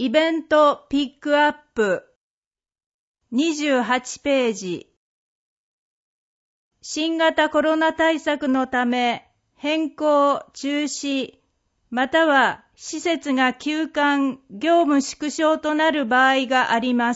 イベントピックアップ28ページ。新型コロナ対策のため変更、中止、または施設が休館、業務縮小となる場合があります。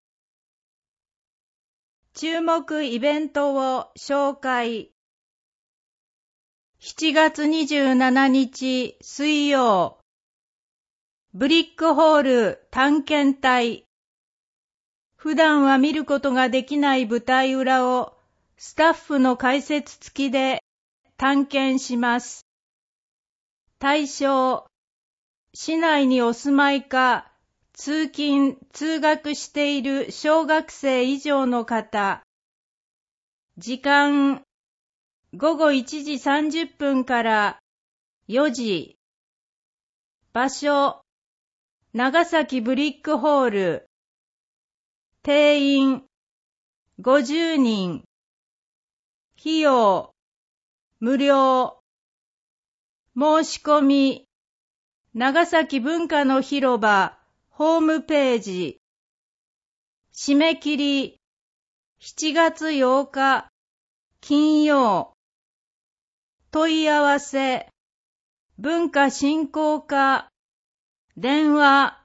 注目イベントを紹介。7月27日水曜、ブリックホール探検隊。普段は見ることができない舞台裏をスタッフの解説付きで探検します。対象、市内にお住まいか通勤・通学している小学生以上の方。時間、午後1時30分から4時。場所、長崎ブリックホール。定員、50人。費用、無料。申し込み、長崎文化の広場、ホームページ。締め切り、7月8日、金曜。問い合わせ、文化振興課、電話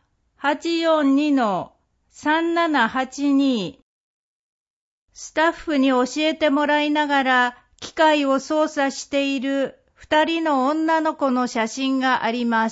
842-3782。スタッフに教えてもらいながら機械を操作している2人の女の子の写真があります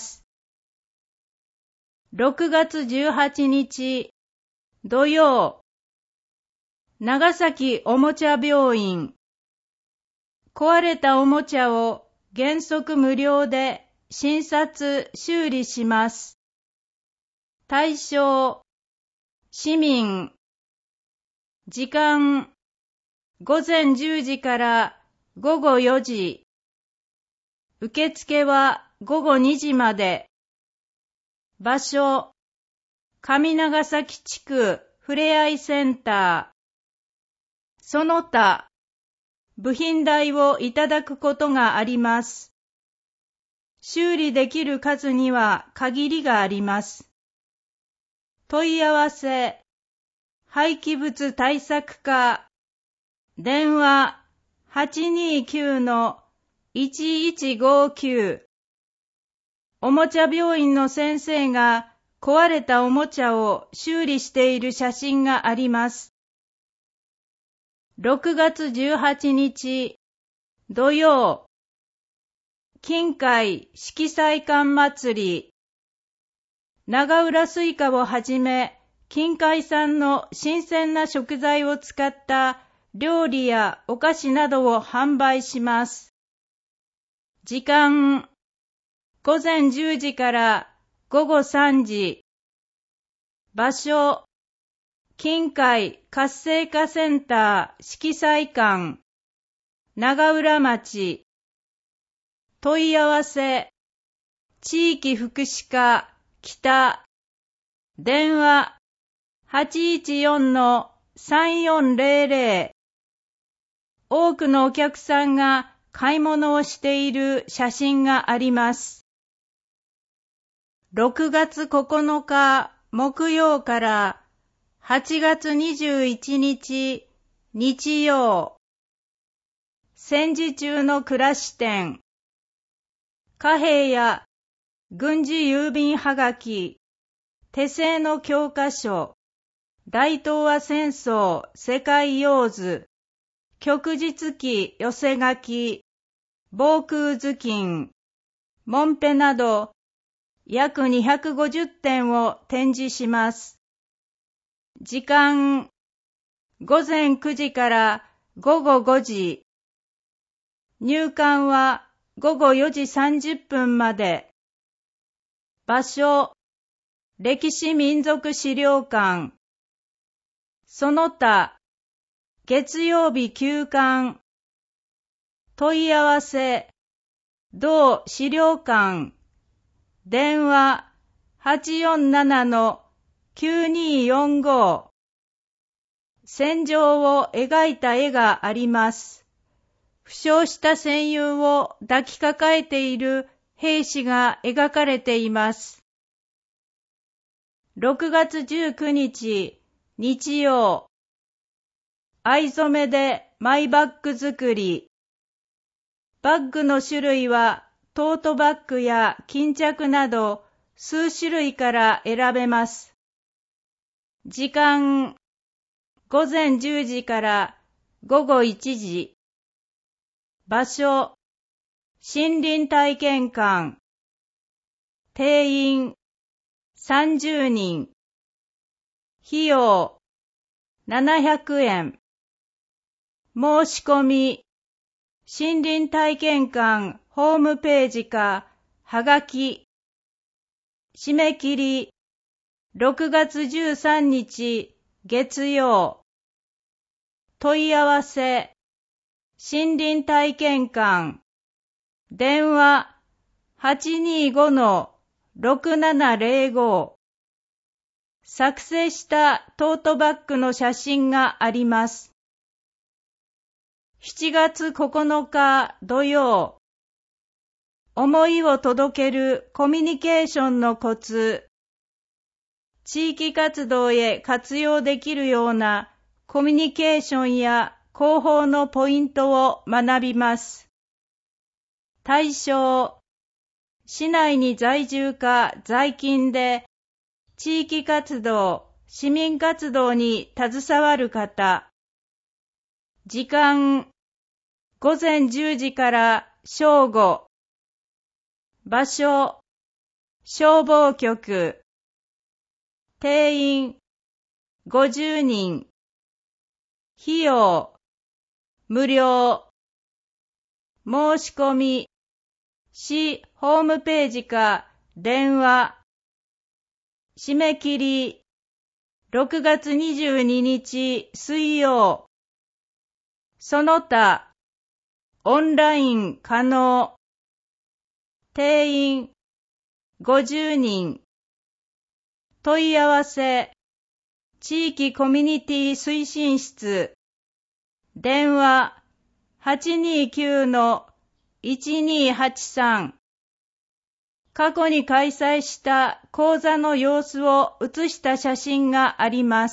。6月18日土曜、長崎おもちゃ病院。壊れたおもちゃを原則無料で診察・修理します。対象、市民。時間、午前10時から午後4時。受付は午後2時まで。場所、上長崎地区ふれあいセンター。その他、部品代をいただくことがあります。修理できる数には限りがあります。問い合わせ、廃棄物対策課、電話 829-1159。おもちゃ病院の先生が壊れたおもちゃを修理している写真があります。6月18日土曜、近海色彩館祭り。長浦スイカをはじめ、近海産の新鮮な食材を使った料理やお菓子などを販売します。時間、午前10時から午後3時。場所、近海活性化センター色彩館、長浦町。問い合わせ、地域福祉課北、電話 814-3400。多くのお客さんが買い物をしている写真があります。6月9日木曜から8月21日日曜。戦時中の暮らし展。貨幣や軍事郵便はがき、手製の教科書、大東亜戦争世界用図、旭日記寄せ書き、防空図金、モンペなど約250点を展示します。時間、午前9時から午後5時。入館は午後4時30分まで。場所、歴史民族資料館。その他、月曜日休館。問い合わせ、同資料館。電話 847-9245。戦場を描いた絵があります。負傷した戦友を抱きかかえている兵士が描かれています。 6月19日、日曜。藍染めでマイバッグ作り。バッグの種類はトートバッグや巾着など数種類から選べます。時間、午前10時から午後1時。場所、森林体験館。定員、30人。費用、700円。申し込み、森林体験館ホームページか、はがき。締め切り、6月13日、月曜。問い合わせ、森林体験館。電話、825-6705。作成したトートバッグの写真があります。7月9日土曜。思いを届けるコミュニケーションのコツ。地域活動へ活用できるようなコミュニケーションや広報のポイントを学びます。対象、市内に在住か在勤で地域活動、市民活動に携わる方。時間、午前10時から正午。場所、消防局。定員、50人。費用、無料。申し込み、市ホームページか電話。締め切り、6月22日水曜。その他、オンライン可能。定員、50人。問い合わせ、地域コミュニティ推進室。電話、829-1283。過去に開催した講座の様子を写した写真があります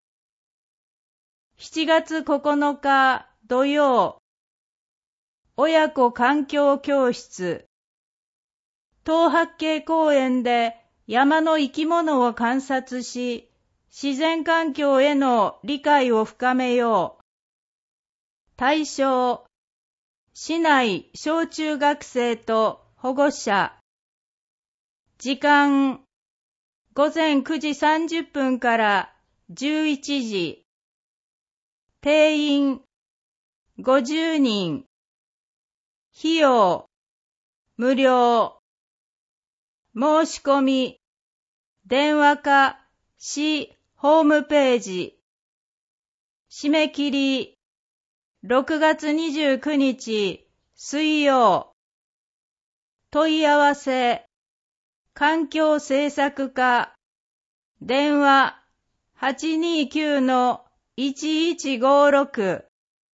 。7月9日土曜。親子環境教室。東八景公園で山の生き物を観察し、自然環境への理解を深めよう。対象、市内小中学生と保護者。時間、午前9時30分から11時。定員、50人。費用、無料。申し込み、電話か市ホームページ。締め切り、6月29日水曜。問い合わせ、環境政策課。電話、829-1156。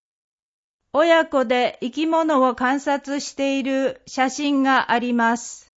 親子で生き物を観察している写真があります。